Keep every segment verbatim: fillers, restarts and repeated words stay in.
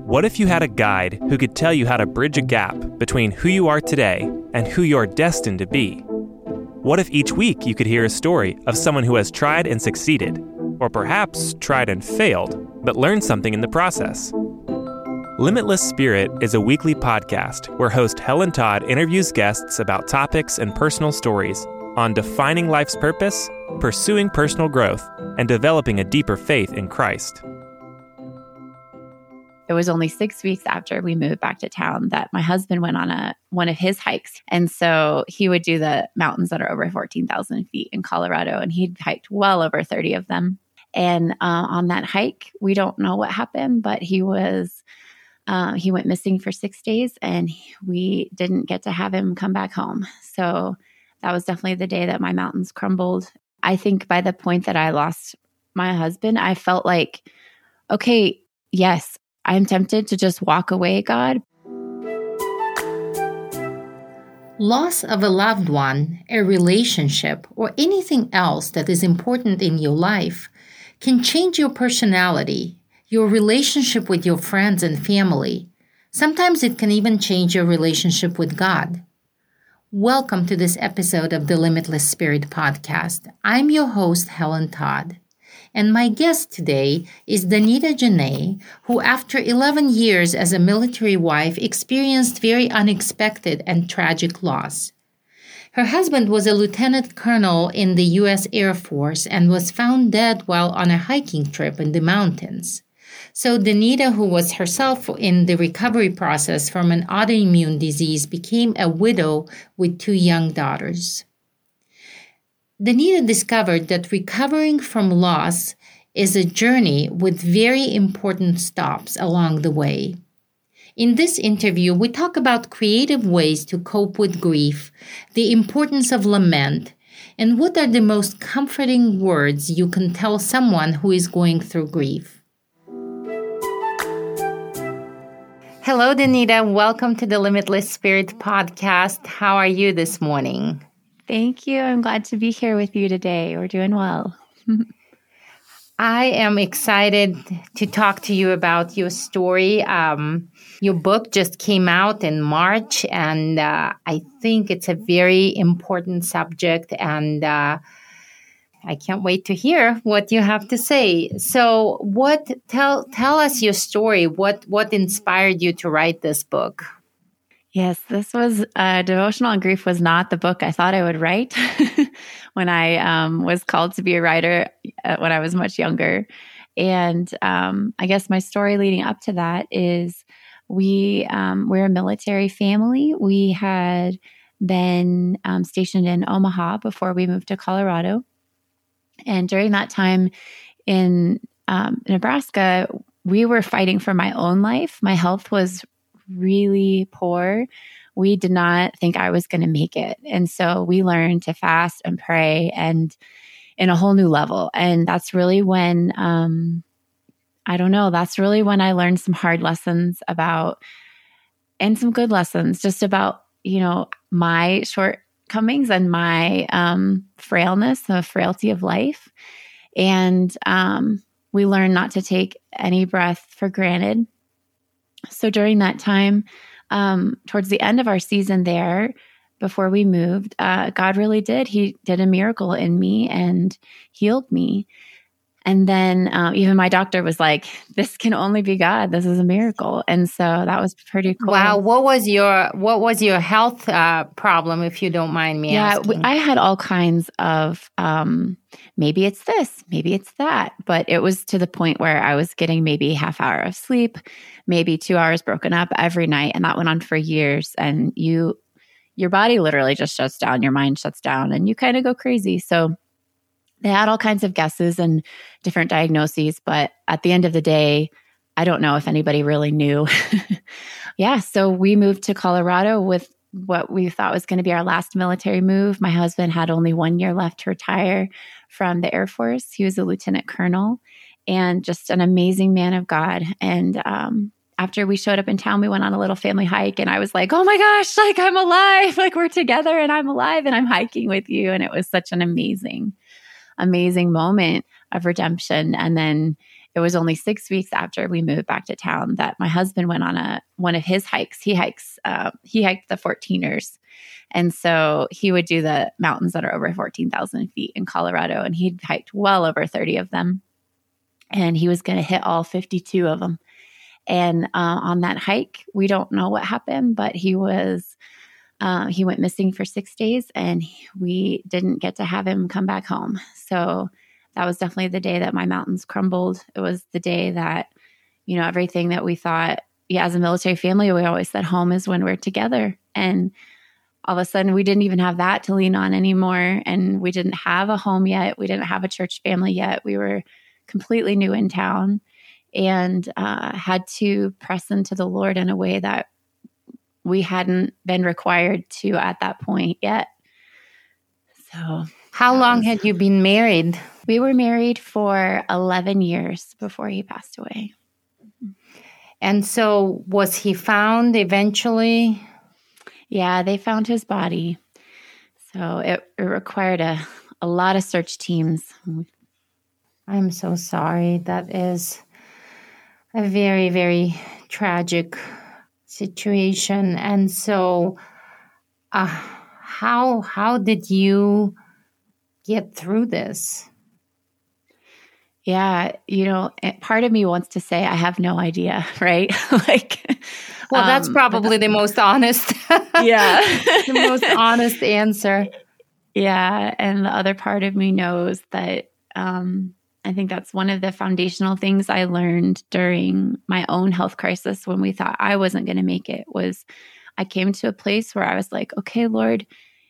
What if you had a guide who could tell you how to bridge a gap between who you are today and who you're destined to be? What if each week you could hear a story of someone who has tried and succeeded, or perhaps tried and failed, but learned something in the process? Limitless Spirit is a weekly podcast where host Helen Todd interviews guests about topics and personal stories on defining life's purpose, pursuing personal growth, and developing a deeper faith in Christ. It was only six weeks after we moved back to town that my husband went on a one of his hikes. And so he would do the mountains that are over fourteen thousand feet in Colorado, and he'd hiked well over thirty of them. And uh, on that hike, we don't know what happened, but he was uh, he went missing for six days, and we didn't get to have him come back home. So that was definitely the day that my mountains crumbled. I think by the point that I lost my husband, I felt like, okay, yes, I'm tempted to just walk away, God. Loss of a loved one, a relationship, or anything else that is important in your life can change your personality, your relationship with your friends and family. Sometimes it can even change your relationship with God. Welcome to this episode of the Limitless Spirit podcast. I'm your host, Helen Todd. And my guest today is Danita Janae, who after eleven years as a military wife experienced very unexpected and tragic loss. Her husband was a lieutenant colonel in the U S Air Force and was found dead while on a hiking trip in the mountains. So Danita, who was herself in the recovery process from an autoimmune disease, became a widow with two young daughters. Danita discovered that recovering from loss is a journey with very important stops along the way. In this interview, we talk about creative ways to cope with grief, the importance of lament, and what are the most comforting words you can tell someone who is going through grief. Hello, Danita. Welcome to the Limitless Spirit podcast. How are you this morning? Thank you. I'm glad to be here with you today. We're doing well. I am excited to talk to you about your story. Um, your book just came out in March, and uh, I think it's a very important subject, and uh, I can't wait to hear what you have to say. So, what tell tell us your story. What what inspired you to write this book? Yes, this was uh, Devotional on Grief was not the book I thought I would write when I um, was called to be a writer uh, when I was much younger. And um, I guess my story leading up to that is we, um, we're a military family. We had been um, stationed in Omaha before we moved to Colorado. And during that time in um, Nebraska, we were fighting for my own life. My health was really poor. We did not think I was going to make it. And so we learned to fast and pray and in a whole new level. And that's really when, um, I don't know, that's really when I learned some hard lessons about, and some good lessons just about, you know, my shortcomings and my um, frailness, the frailty of life. And um, we learned not to take any breath for granted. So during that time, um, towards the end of our season there, before we moved, uh, God really did. He did a miracle in me and healed me. And then uh, even my doctor was like, this can only be God. This is a miracle. And so that was pretty cool. Wow. What was your what was your health uh, problem, if you don't mind me yeah, asking? Yeah, I had all kinds of, um, maybe it's this, maybe it's that. But it was to the point where I was getting maybe a half hour of sleep, maybe two hours broken up every night. And that went on for years. And you, your body literally just shuts down. Your mind shuts down and you kind of go crazy. So they had all kinds of guesses and different diagnoses, but at the end of the day, I don't know if anybody really knew. Yeah, so we moved to Colorado with what we thought was going to be our last military move. My husband had only one year left to retire from the Air Force. He was a lieutenant colonel and just an amazing man of God. And um, after we showed up in town, we went on a little family hike, and I was like, oh my gosh, like I'm alive, like we're together and I'm alive and I'm hiking with you. And it was such an amazing amazing moment of redemption. And then it was only six weeks after we moved back to town that my husband went on a one of his hikes. He hikes, uh, he hiked the fourteeners. And so he would do the mountains that are over fourteen thousand feet in Colorado, and he'd hiked well over thirty of them. And he was going to hit all fifty-two of them. And uh, on that hike, we don't know what happened, but he was, uh, he went missing for six days and we didn't get to have him come back home. So that was definitely the day that my mountains crumbled. It was the day that, you know, everything that we thought, yeah, as a military family, we always said home is when we're together. And all of a sudden we didn't even have that to lean on anymore. And we didn't have a home yet. We didn't have a church family yet. We were completely new in town and uh, had to press into the Lord in a way that we hadn't been required to at that point yet. So how long was, had you been married? We were married for eleven years before he passed away. And so was he found eventually? Yeah, they found his body. So it, it required a, a lot of search teams. I'm so sorry. That is a very, very tragic situation. And so uh, how how did you get through this? Yeah, you know, part of me wants to say I have no idea, right? like, well, um, that's probably the most honest. yeah, the most honest answer. Yeah, and the other part of me knows that um, I think that's one of the foundational things I learned during my own health crisis when we thought I wasn't going to make it. Was I came to a place where I was like, okay, Lord,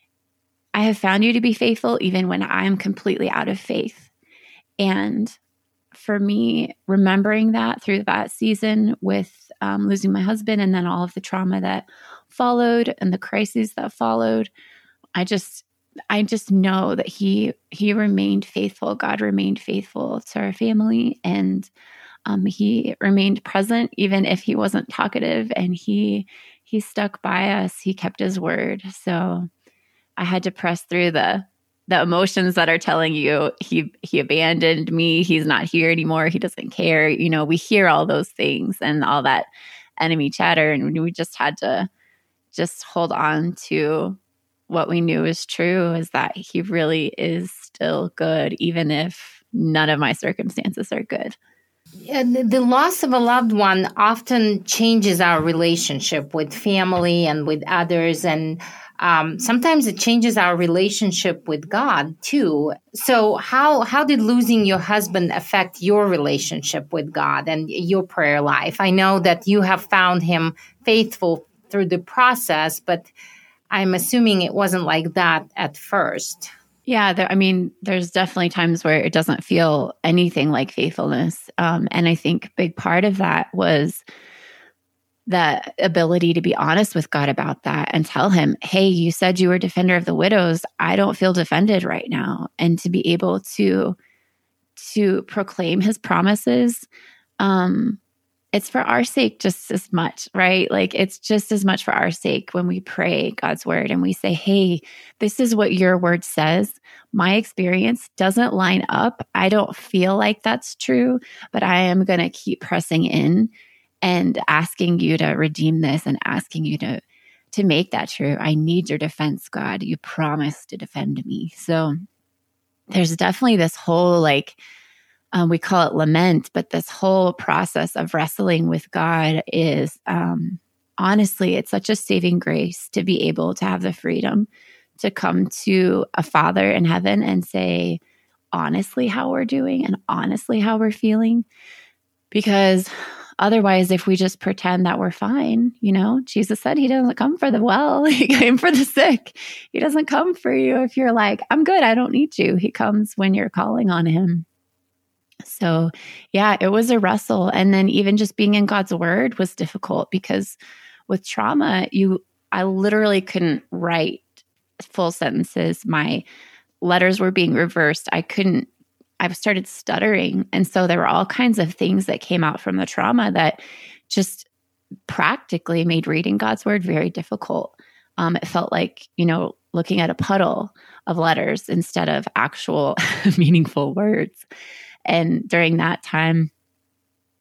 I have found you to be faithful even when I'm completely out of faith. And for me, remembering that through that season with um, losing my husband and then all of the trauma that followed and the crises that followed, I just, I just know that he, he remained faithful. God remained faithful to our family, and um, he remained present even if he wasn't talkative, and he, he stuck by us. He kept his word. So I had to press through the the emotions that are telling you he he abandoned me, he's not here anymore, he doesn't care. You know, we hear all those things and all that enemy chatter, and we just had to just hold on to what we knew is true, is that he really is still good, even if none of my circumstances are good. Yeah, the loss of a loved one often changes our relationship with family and with others, and Um, sometimes it changes our relationship with God too. So how, how did losing your husband affect your relationship with God and your prayer life? I know that you have found him faithful through the process, but I'm assuming it wasn't like that at first. Yeah, there, I mean, there's definitely times where it doesn't feel anything like faithfulness. Um, and I think a big part of that was the ability to be honest with God about that and tell him, hey, you said you were a defender of the widows. I don't feel defended right now. And to be able to, to proclaim his promises, um, it's for our sake just as much, right? Like it's just as much for our sake when we pray God's word and we say, hey, this is what your word says. My experience doesn't line up. I don't feel like that's true, but I am going to keep pressing in and asking you to redeem this and asking you to, to make that true. I need your defense, God. You promised to defend me. So there's definitely this whole, like, um, we call it lament, but this whole process of wrestling with God is, um, honestly, it's such a saving grace to be able to have the freedom to come to a Father in heaven and say, honestly, how we're doing and honestly, how we're feeling. Because otherwise, if we just pretend that we're fine, you know, Jesus said he doesn't come for the well, he came for the sick. He doesn't come for you if you're like, I'm good, I don't need you. He comes when you're calling on him. So yeah, it was a wrestle. And then even just being in God's word was difficult because with trauma, you, I literally couldn't write full sentences. My letters were being reversed. I couldn't I started stuttering. And so there were all kinds of things that came out from the trauma that just practically made reading God's word very difficult. Um, it felt like, you know, looking at a puddle of letters instead of actual meaningful words. And during that time,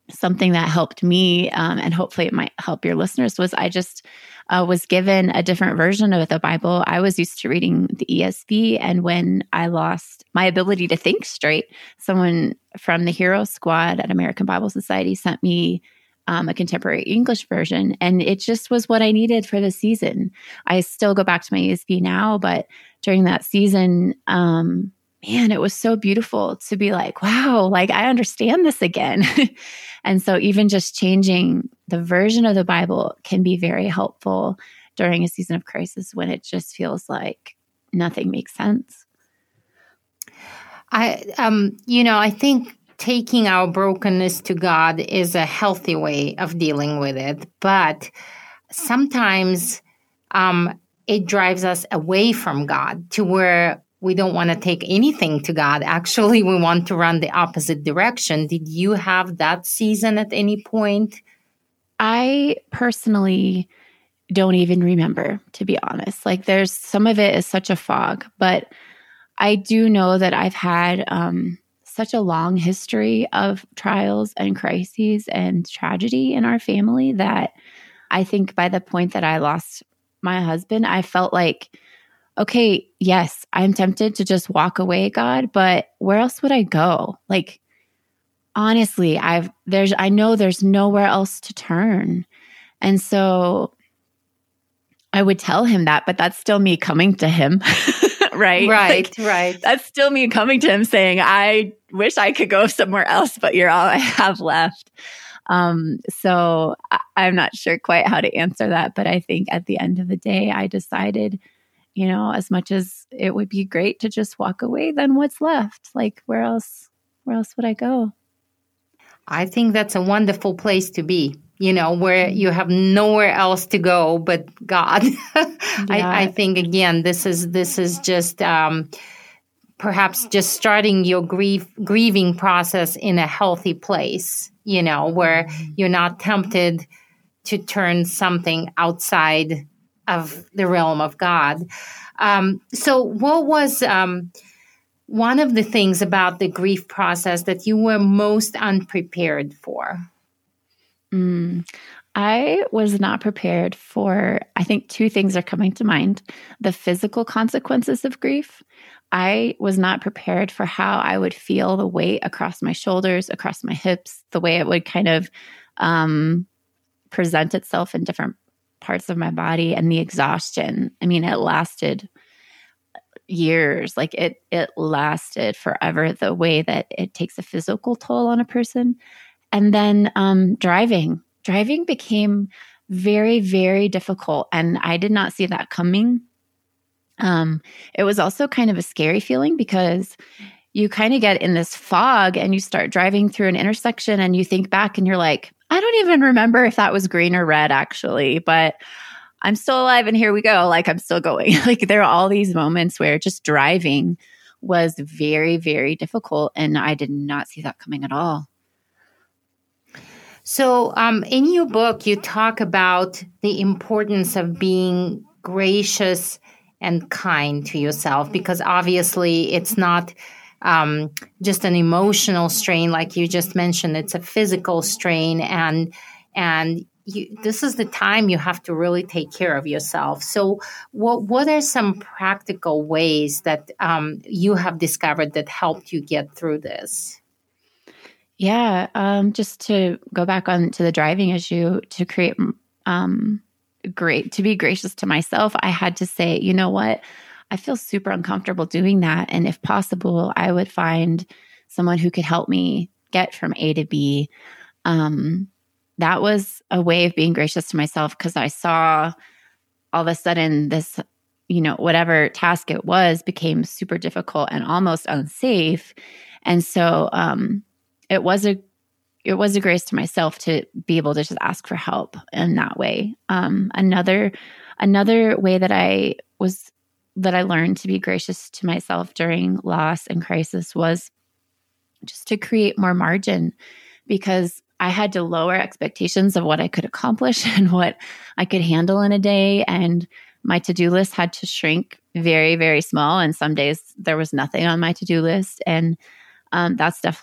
something that helped me, um, and hopefully it might help your listeners, was I just uh, was given a different version of the Bible. I was used to reading the E S V, and when I lost my ability to think straight, someone from the Hero Squad at American Bible Society sent me um, a contemporary English version, and it just was what I needed for the season. I still go back to my E S V now, but during that season, um, man, it was so beautiful to be like, wow, like I understand this again. And so even just changing the version of the Bible can be very helpful during a season of crisis when it just feels like nothing makes sense. I, um, you know, I think taking our brokenness to God is a healthy way of dealing with it, but sometimes um, it drives us away from God to where we don't want to take anything to God. Actually, we want to run the opposite direction. Did you have that season at any point? I personally don't even remember, to be honest. Like there's some of it is such a fog, but I do know that I've had um, such a long history of trials and crises and tragedy in our family that I think by the point that I lost my husband, I felt like, okay, yes, I'm tempted to just walk away, God, but where else would I go? Like, honestly, I've, there's, I know there's nowhere else to turn. And so I would tell him that, but that's still me coming to him, right? Right, like, right. That's still me coming to him saying, I wish I could go somewhere else, but you're all I have left. Um, so I, I'm not sure quite how to answer that, but I think at the end of the day, I decided, you know, as much as it would be great to just walk away, then what's left? Like, where else, where else would I go? I think that's a wonderful place to be, you know, where you have nowhere else to go but God. yeah. I, I think, again, this is, this is just, um, perhaps just starting your grief, grieving process in a healthy place, you know, where you're not tempted to turn something outside of the realm of God. Um, so what was um, one of the things about the grief process that you were most unprepared for? Mm, I was not prepared for, I think two things are coming to mind. The physical consequences of grief. I was not prepared for how I would feel the weight across my shoulders, across my hips, the way it would kind of um, present itself in different parts of my body, and the exhaustion. I mean, it lasted years. Like it, it lasted forever, the way that it takes a physical toll on a person. And then um, driving, driving became very, very difficult. And I did not see that coming. Um, it was also kind of a scary feeling because you kind of get in this fog and you start driving through an intersection and you think back and you're like, I don't even remember if that was green or red actually, but I'm still alive and here we go. Like I'm still going. Like there are all these moments where just driving was very, very difficult. And I did not see that coming at all. So um, in your book, you talk about the importance of being gracious and kind to yourself, because obviously it's not um, just an emotional strain like you just mentioned. It's a physical strain, and and you, this is the time you have to really take care of yourself. So what what are some practical ways that um, you have discovered that helped you get through this? Yeah, um, just to go back on to the driving issue, to create um, great, to be gracious to myself, I had to say, you know what? I feel super uncomfortable doing that. And if possible, I would find someone who could help me get from A to B. Um, that was a way of being gracious to myself, because I saw all of a sudden this, you know, whatever task it was became super difficult and almost unsafe. And so um, it was a It was a grace to myself to be able to just ask for help in that way. Um, another, another way that I was, that I learned to be gracious to myself during loss and crisis was just to create more margin, because I had to lower expectations of what I could accomplish and what I could handle in a day. And my to-do list had to shrink very, very small. And some days there was nothing on my to-do list. And um, that's definitely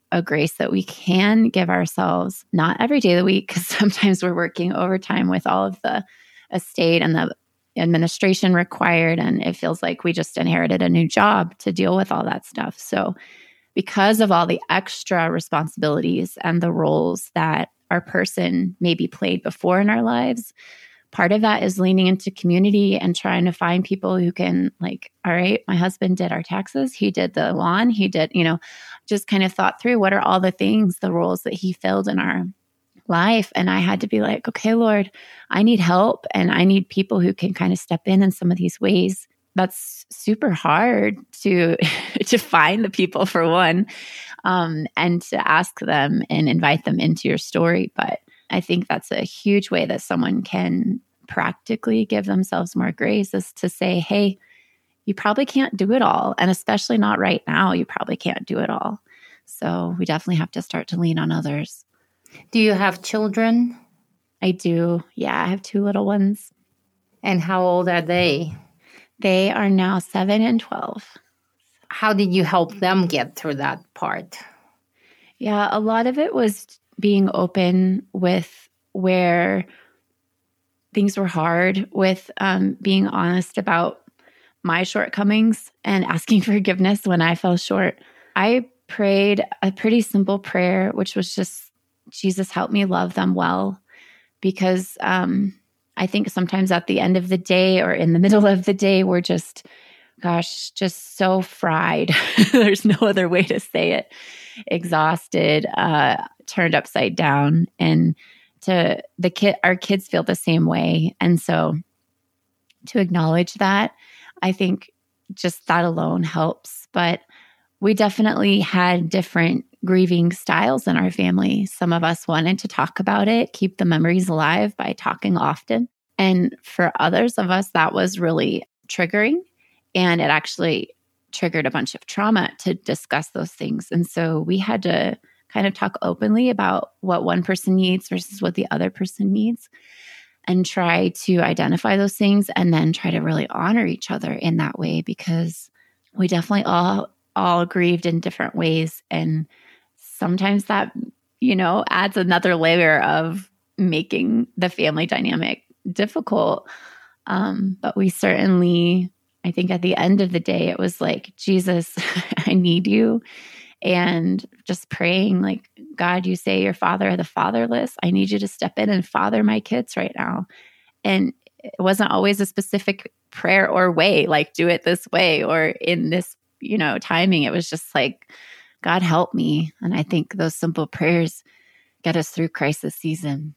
a grace that we can give ourselves, not every day of the week, because sometimes we're working overtime with all of the estate and the administration required. And it feels like we just inherited a new job to deal with all that stuff. So because of all the extra responsibilities and the roles that our person maybe played before in our lives, part of that is leaning into community and trying to find people who can, like, all right, my husband did our taxes. He did the lawn. He did, you know, just kind of thought through what are all the things, the roles that he filled in our life. And I had to be like, okay, Lord, I need help. And I need people who can kind of step in in some of these ways. That's super hard to to find the people, for one, um, and to ask them and invite them into your story. But I think that's a huge way that someone can practically give themselves more grace, is to say, hey, you probably can't do it all. And especially not right now, you probably can't do it all. So we definitely have to start to lean on others. Do you have children? I do. Yeah, I have two little ones. And how old are they? They are now seven and twelve. How did you help them get through that part? Yeah, a lot of it was being open with where things were hard, with um, being honest about my shortcomings and asking forgiveness when I fell short. I prayed a pretty simple prayer, which was just, Jesus, help me love them well. Because um, I think sometimes at the end of the day or in the middle of the day, we're just, gosh, just so fried. There's no other way to say it. Exhausted, uh, turned upside down. And to the kid, our kids feel the same way. And so to acknowledge that, I think just that alone helps. But we definitely had different grieving styles in our family. Some of us wanted to talk about it, keep the memories alive by talking often. And for others of us, that was really triggering. And it actually triggered a bunch of trauma to discuss those things. And so we had to kind of talk openly about what one person needs versus what the other person needs, and try to identify those things and then try to really honor each other in that way, because we definitely all all grieved in different ways. And sometimes that, you know, adds another layer of making the family dynamic difficult. Um, but we certainly, I think at the end of the day, it was like, Jesus, I need you. And just praying like, God, you say you're father of the fatherless. I need you to step in and father my kids right now. And it wasn't always a specific prayer or way, like do it this way or in this, you know, timing. It was just like, God, help me. And I think those simple prayers get us through crisis season.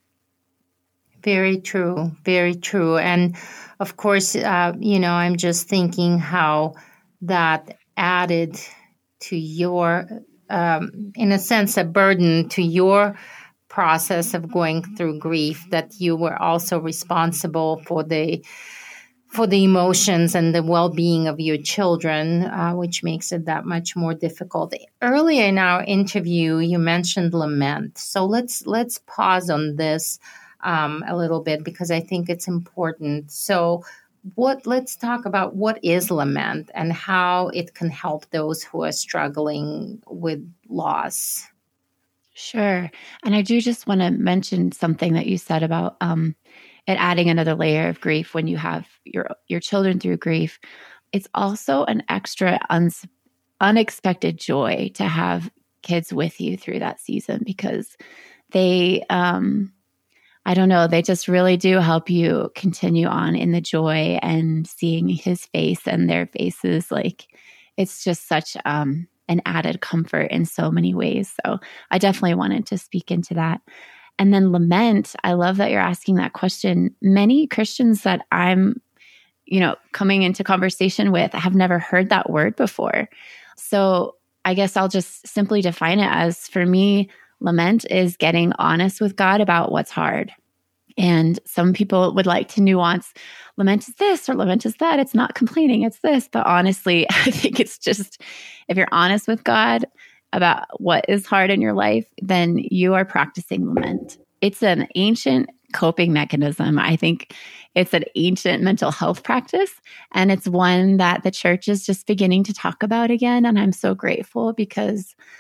Very true. Very true. And of course, uh, you know, I'm just thinking how that added to your, um, in a sense, a burden to your process of going through grief, that you were also responsible for the for the emotions and the well-being of your children, uh, which makes it that much more difficult. Earlier in our interview, you mentioned lament. So let's let's pause on this um, a little bit, because I think it's important. So what? Let's talk about what is lament and how it can help those who are struggling with loss. Sure. And I do just want to mention something that you said about um, it adding another layer of grief when you have your your children through grief. It's also an extra un- unexpected joy to have kids with you through that season, because they, um, I don't know, they just really do help you continue on in the joy and seeing his face and their faces. Like, it's just such um, an added comfort in so many ways. So I definitely wanted to speak into that. And then lament, I love that you're asking that question. Many Christians that I'm, you know, coming into conversation with have never heard that word before. So I guess I'll just simply define it as, for me, lament is getting honest with God about what's hard. And some people would like to nuance, lament is this or lament is that. It's not complaining, it's this. But honestly, I think it's just, if you're honest with God about what is hard in your life, then you are practicing lament. It's an ancient coping mechanism. I think it's an ancient mental health practice, and it's one that the church is just beginning to talk about again. And I'm so grateful, because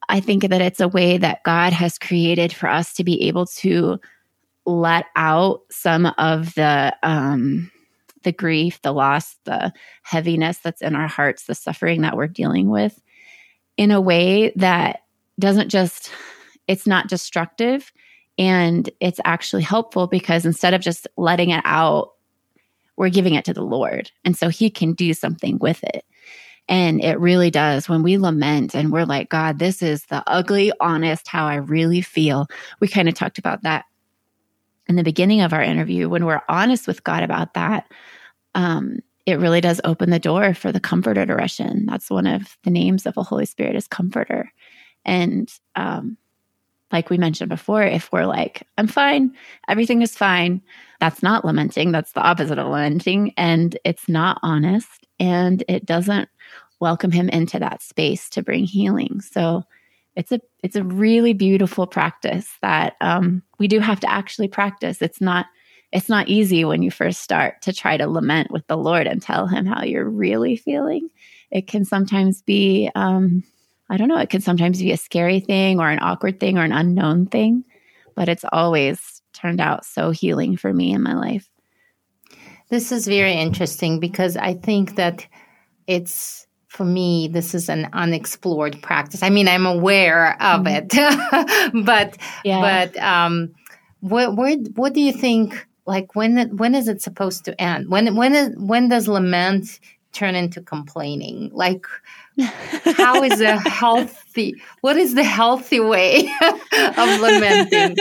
I think that it's a way that God has created for us to be able to let out some of the um, the grief, the loss, the heaviness that's in our hearts, the suffering that we're dealing with, in a way that doesn't just, it's not destructive, and it's actually helpful, because instead of just letting it out, we're giving it to the Lord. And so he can do something with it. And it really does. When we lament and we're like, God, this is the ugly, honest, how I really feel. We kind of talked about that in the beginning of our interview. When we're honest with God about that, um, it really does open the door for the Comforter to rush in. That's one of the names of the Holy Spirit, is Comforter. And um, like we mentioned before, if we're like, I'm fine, everything is fine, that's not lamenting. That's the opposite of lamenting. And it's not honest. And it doesn't welcome him into that space to bring healing. So it's a it's a really beautiful practice that um, we do have to actually practice. It's not it's not easy when you first start to try to lament with the Lord and tell him how you're really feeling. It can sometimes be, um, I don't know, it can sometimes be a scary thing or an awkward thing or an unknown thing, but it's always turned out so healing for me in my life. This is very interesting, because I think that it's, for me, this is an unexplored practice. I mean, I'm aware of mm-hmm. it, but yeah. but um, what where, what do you think? Like, when when is it supposed to end? When when is, when does lament turn into complaining? Like, how is a healthy? What is the healthy way of lamenting?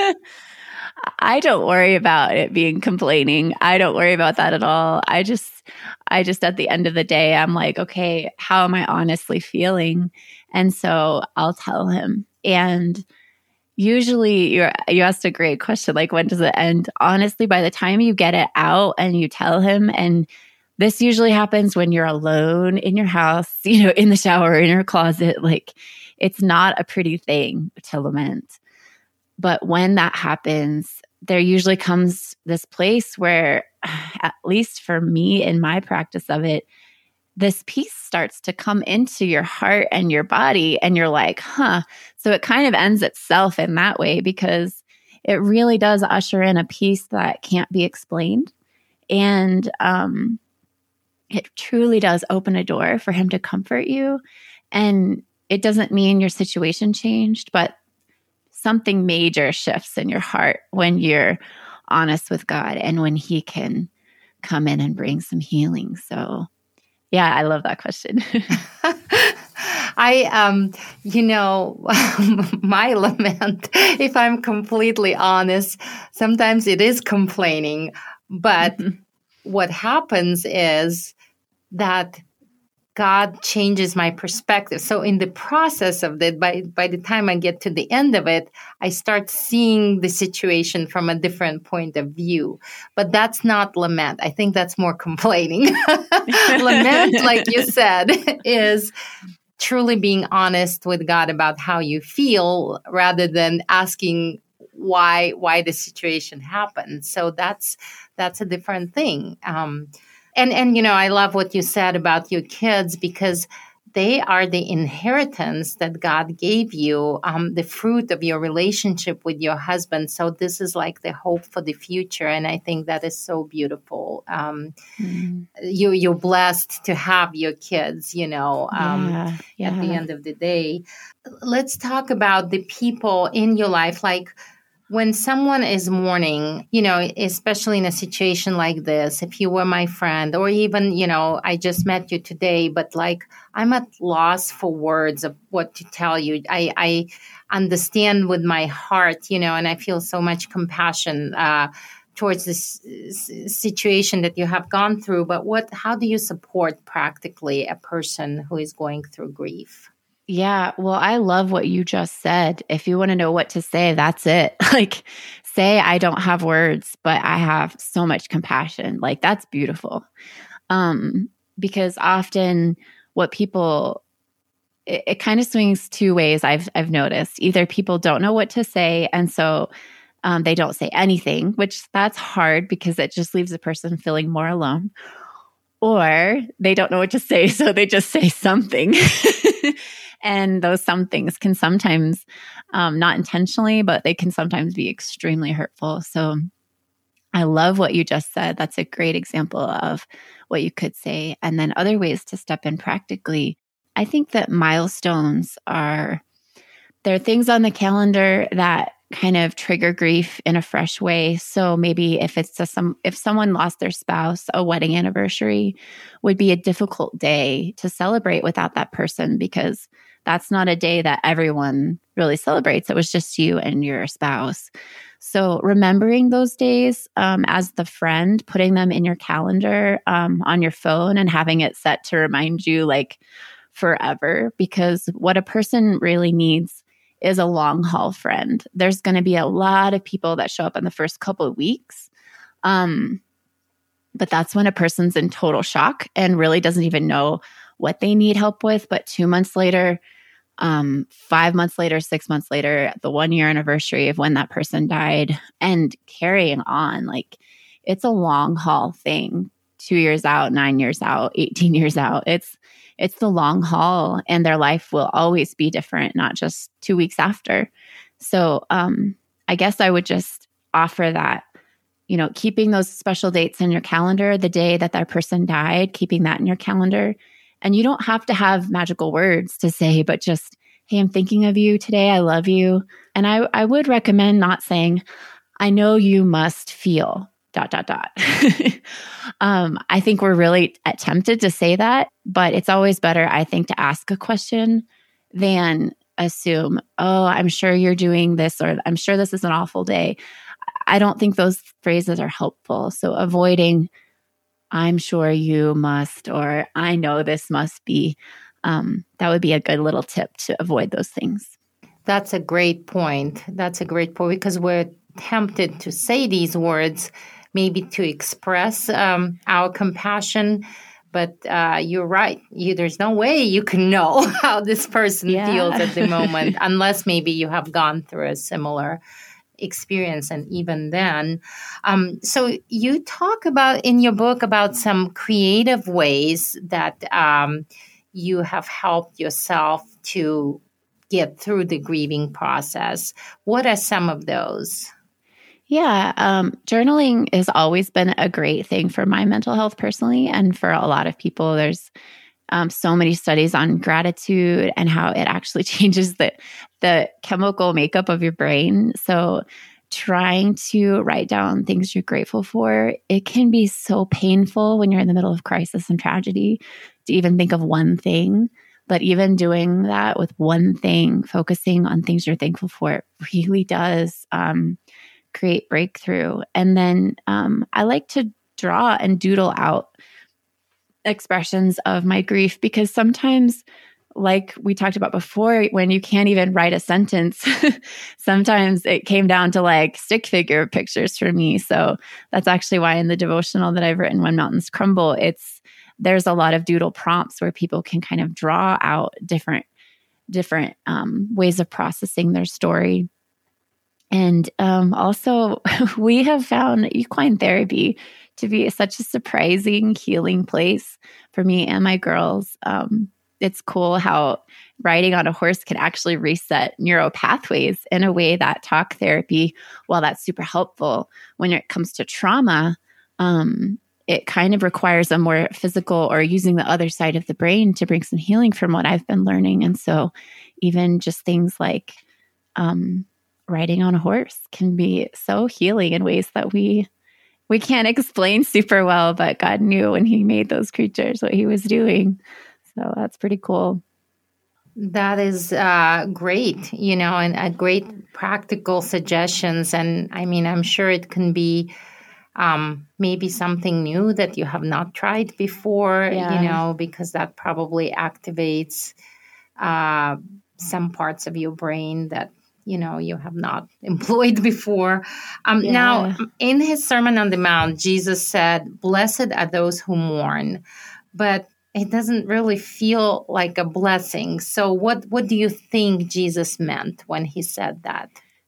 I don't worry about it being complaining. I don't worry about that at all. I just, I just, at the end of the day, I'm like, okay, how am I honestly feeling? And so I'll tell him. And usually you're, you asked a great question, like, when does it end? Honestly, by the time you get it out and you tell him, and this usually happens when you're alone in your house, you know, in the shower, in your closet, like, it's not a pretty thing to lament. But when that happens, there usually comes this place where, at least for me in my practice of it, this peace starts to come into your heart and your body, and you're like, huh. So it kind of ends itself in that way, because it really does usher in a peace that can't be explained. And um, it truly does open a door for him to comfort you. And it doesn't mean your situation changed, but something major shifts in your heart when you're honest with God and when he can come in and bring some healing. So yeah, I love that question. I, um, you know, my lament, if I'm completely honest, sometimes it is complaining, but mm-hmm. what happens is that God changes my perspective. So in the process of that, by, by the time I get to the end of it, I start seeing the situation from a different point of view. But that's not lament. I think that's more complaining. Lament, like you said, is truly being honest with God about how you feel, rather than asking why why the situation happened. So that's that's a different thing. Um, And, and you know, I love what you said about your kids, because they are the inheritance that God gave you, um, the fruit of your relationship with your husband. So this is like the hope for the future. And I think that is so beautiful. Um, mm. you, you're blessed to have your kids, you know, um, yeah, yeah. at the end of the day. Let's talk about the people in your life. Like, when someone is mourning, you know, especially in a situation like this, if you were my friend, or even, you know, I just met you today, but like, I'm at loss for words of what to tell you. I, I understand with my heart, you know, and I feel so much compassion uh, towards this situation that you have gone through. But what, how do you support practically a person who is going through grief? Yeah, well, I love what you just said. If you want to know what to say, that's it. Like, say, I don't have words, but I have so much compassion. Like, that's beautiful. Um, because often what people, it, it kind of swings two ways, I've I've noticed. Either people don't know what to say, and so um, they don't say anything, which that's hard because it just leaves the person feeling more alone. Or they don't know what to say, so they just say something. And those some things can sometimes, um, not intentionally, but they can sometimes be extremely hurtful. So I love what you just said. That's a great example of what you could say. And then other ways to step in practically. I think that milestones are, there are things on the calendar that kind of trigger grief in a fresh way. So maybe if it's a, some, if someone lost their spouse, a wedding anniversary would be a difficult day to celebrate without that person, because that's not a day that everyone really celebrates. It was just you and your spouse. So remembering those days um, as the friend, putting them in your calendar um, on your phone and having it set to remind you like forever, because what a person really needs is a long haul friend. There's going to be a lot of people that show up in the first couple of weeks. Um, but that's when a person's in total shock and really doesn't even know what they need help with. But two months later, um, five months later, six months later, the one year anniversary of when that person died, and carrying on, like it's a long haul thing, two years out, nine years out, eighteen years out. It's, it's the long haul, and their life will always be different, not just two weeks after. So, um, I guess I would just offer that, you know, keeping those special dates in your calendar, the day that that person died, keeping that in your calendar. And you don't have to have magical words to say, but just, hey, I'm thinking of you today. I love you. And I, I would recommend not saying, I know you must feel dot, dot, dot. um, I think we're really tempted to say that, but it's always better, I think, to ask a question than assume, oh, I'm sure you're doing this, or I'm sure this is an awful day. I don't think those phrases are helpful. So avoiding, I'm sure you must, or I know this must be, um, that would be a good little tip to avoid those things. That's a great point. That's a great point, because we're tempted to say these words, maybe to express um, our compassion. But uh, you're right. You, there's no way you can know how this person yeah. feels at the moment, unless maybe you have gone through a similar experience. And even then, um, so you talk about in your book about some creative ways that um, you have helped yourself to get through the grieving process. What are some of those? Yeah, um, journaling has always been a great thing for my mental health personally, and for a lot of people. There's um, so many studies on gratitude and how it actually changes the the chemical makeup of your brain. So trying to write down things you're grateful for, it can be so painful when you're in the middle of crisis and tragedy to even think of one thing. But even doing that with one thing, focusing on things you're thankful for, really does um, create breakthrough. And then um, I like to draw and doodle out expressions of my grief, because sometimes, like we talked about before, when you can't even write a sentence, sometimes it came down to like stick figure pictures for me. So that's actually why in the devotional that I've written, When Mountains Crumble, it's there's a lot of doodle prompts where people can kind of draw out different different um, ways of processing their story. And um, also, we have found equine therapy to be such a surprising healing place for me and my girls. Um, it's cool how riding on a horse can actually reset neural pathways in a way that talk therapy, while that's super helpful when it comes to trauma, um, it kind of requires a more physical or using the other side of the brain to bring some healing from what I've been learning. And so even just things like um, riding on a horse can be so healing in ways that we we can't explain super well, but God knew when he made those creatures what he was doing. So that's pretty cool. That is uh, great, you know, and a great practical suggestions. And I mean, I'm sure it can be um, maybe something new that you have not tried before, yeah. you know, because that probably activates uh, some parts of your brain that, you know, you have not employed before. Um, yeah. Now, in his Sermon on the Mount, Jesus said, "Blessed are those who mourn," but it doesn't really feel like a blessing. So what, what do you think Jesus meant when he said that?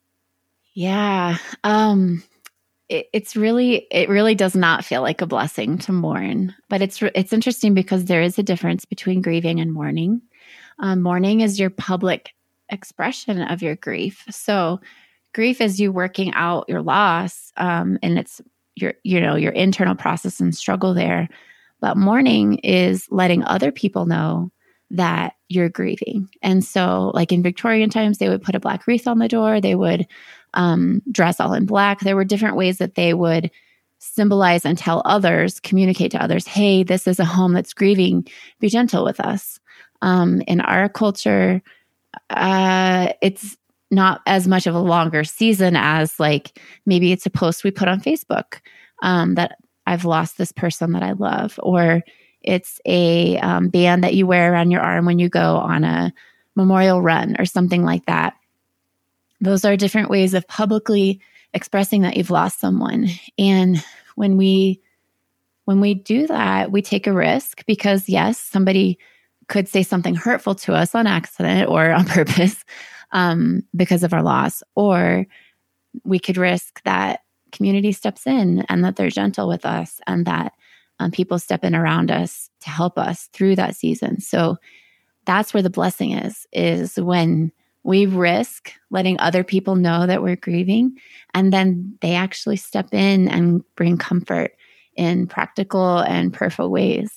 Yeah. Um, it, it's really, it really does not feel like a blessing to mourn, but it's, it's interesting because there is a difference between grieving and mourning. Um, mourning is your public expression of your grief. So grief is you working out your loss, um, and it's your, you know, your internal process and struggle there. But mourning is letting other people know that you're grieving. And so like in Victorian times, they would put a black wreath on the door. They would um, dress all in black. There were different ways that they would symbolize and tell others, communicate to others, hey, this is a home that's grieving. Be gentle with us. Um, in our culture, uh, it's not as much of a longer season as like maybe it's a post we put on Facebook um, that I've lost this person that I love, or it's a um, band that you wear around your arm when you go on a memorial run or something like that. Those are different ways of publicly expressing that you've lost someone. And when we when we do that, we take a risk because yes, somebody could say something hurtful to us on accident or on purpose um, because of our loss, or we could risk that community steps in and that they're gentle with us and that um, people step in around us to help us through that season. So that's where the blessing is, is when we risk letting other people know that we're grieving, and then they actually step in and bring comfort in practical and prayerful ways.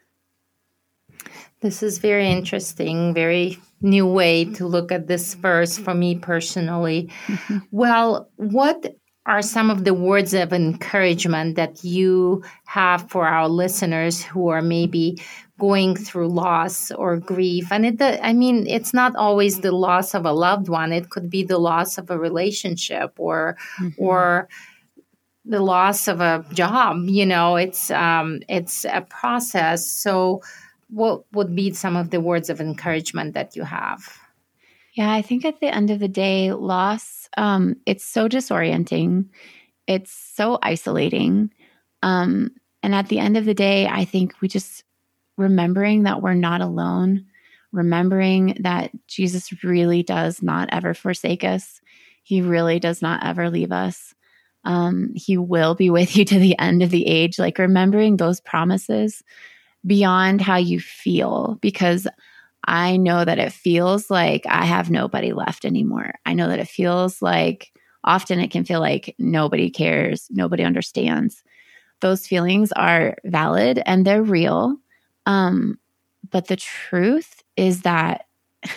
This is very interesting, very new way to look at this verse for me personally. Mm-hmm. Well, what are some of the words of encouragement that you have for our listeners who are maybe going through loss or grief? And it, I mean, it's not always the loss of a loved one. It could be the loss of a relationship or, mm-hmm. or the loss of a job. You know, it's um, it's a process. So, what would be some of the words of encouragement that you have? Yeah, I think at the end of the day, loss, um, it's so disorienting. It's so isolating. Um, and at the end of the day, I think we just remembering that we're not alone, remembering that Jesus really does not ever forsake us. He really does not ever leave us. Um, he will be with you to the end of the age. Like remembering those promises beyond how you feel, because I know that it feels like I have nobody left anymore. I know that it feels like often it can feel like nobody cares, nobody understands. Those feelings are valid and they're real. Um, but the truth is that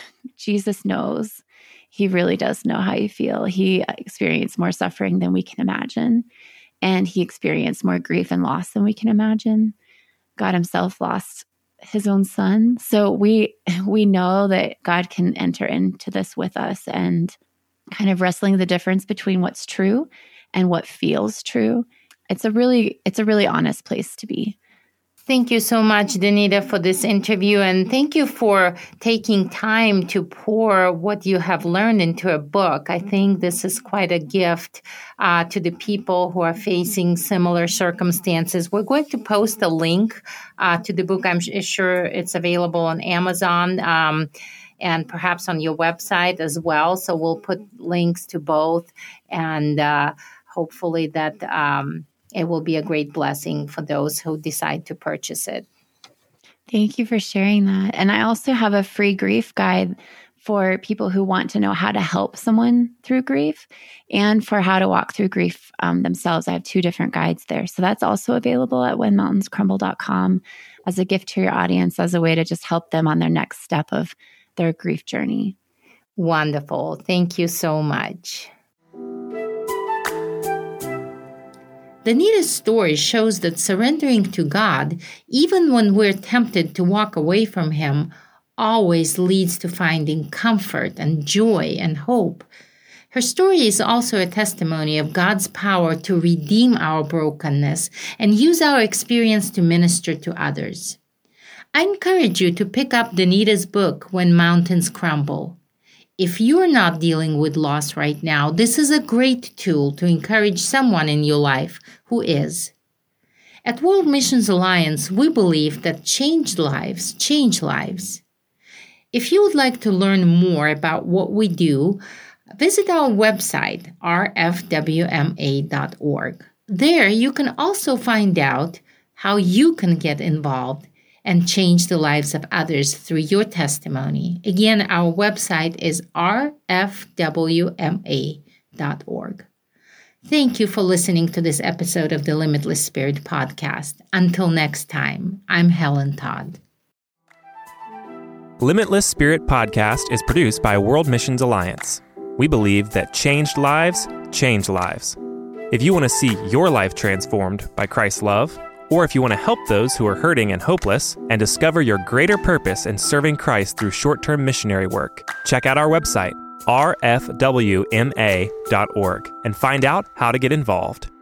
Jesus knows. He really does know how you feel. He experienced more suffering than we can imagine. And he experienced more grief and loss than we can imagine. God himself lost his own son. So we we know that God can enter into this with us, and kind of wrestling the difference between what's true and what feels true. It's a really it's a really honest place to be. Thank you so much, Danita, for this interview. And thank you for taking time to pour what you have learned into a book. I think this is quite a gift uh, to the people who are facing similar circumstances. We're going to post a link uh, to the book. I'm sure it's available on Amazon um, and perhaps on your website as well. So we'll put links to both, and uh, hopefully that um it will be a great blessing for those who decide to purchase it. Thank you for sharing that. And I also have a free grief guide for people who want to know how to help someone through grief and for how to walk through grief um, themselves. I have two different guides there. So that's also available at when mountains crumble dot com as a gift to your audience, as a way to just help them on their next step of their grief journey. Wonderful. Thank you so much. Danita's story shows that surrendering to God, even when we're tempted to walk away from Him, always leads to finding comfort and joy and hope. Her story is also a testimony of God's power to redeem our brokenness and use our experience to minister to others. I encourage you to pick up Danita's book, When Mountains Crumble. If you're not dealing with loss right now, this is a great tool to encourage someone in your life who is. At World Missions Alliance, we believe that changed lives change lives. If you would like to learn more about what we do, visit our website, r f w m a dot org. There, you can also find out how you can get involved and change the lives of others through your testimony. Again, our website is r f w m a dot org. Thank you for listening to this episode of the Limitless Spirit podcast. Until next time, I'm Helen Todd. Limitless Spirit podcast is produced by World Missions Alliance. We believe that changed lives change lives. If you want to see your life transformed by Christ's love, or if you want to help those who are hurting and hopeless and discover your greater purpose in serving Christ through short-term missionary work, check out our website, r f w m a dot org, and find out how to get involved.